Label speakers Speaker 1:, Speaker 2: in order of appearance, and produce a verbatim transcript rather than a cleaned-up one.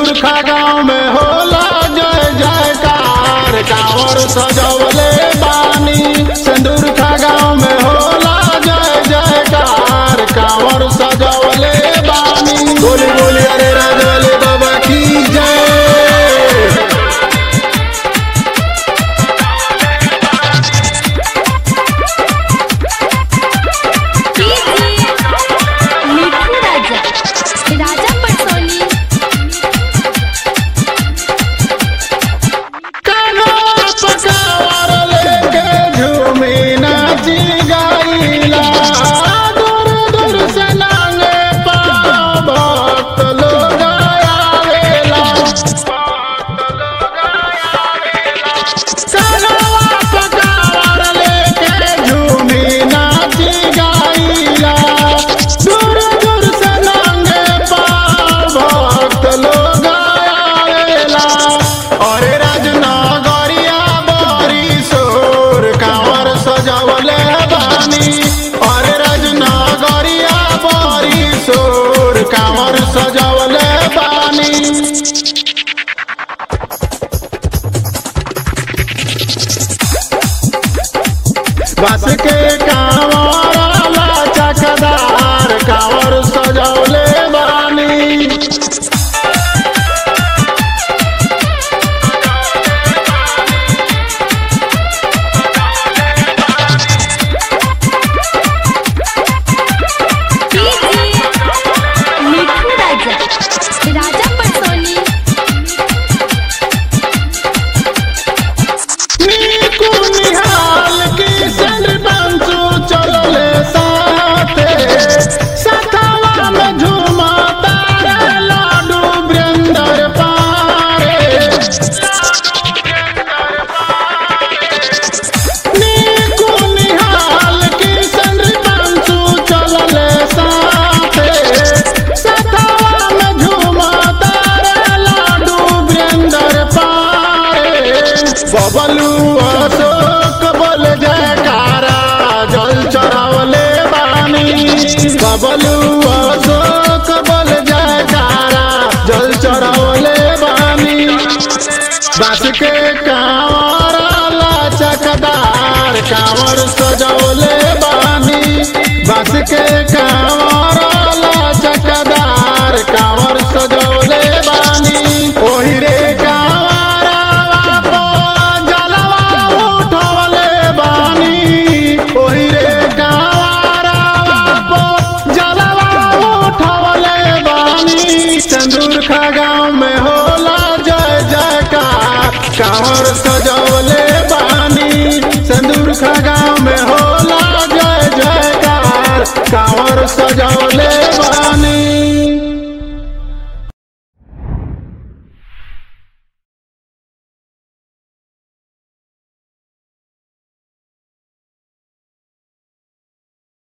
Speaker 1: सिंदूर खा गाँव में होला जय जयकार। कांवर सजवले बानी सिंदूर खा गाँव में होला जय जयकार। कांवर सजवले बानी बोली बोली अरे राजवाले बाबा की जय। कांवर सजवले बानी बस के कांवर ला चकदार। कांवर सजवले बानी बबलू अशोक बोल जयकारा जल चढ़ावले बानी। बबलू अशोक बोल जयकारा जल चढ़ावले बानी। बस के कांवर ला चकदार। कांवर सजवले बानी बस के कांवर ला चकदार। कांवर सजवले बानी ओही रे सिंदूर खा गाँव में होला जय जयकार। कांवर सजवले बानी सिंदूर खा गाँव में होला जय जयकार। कांवर सजवले बानी।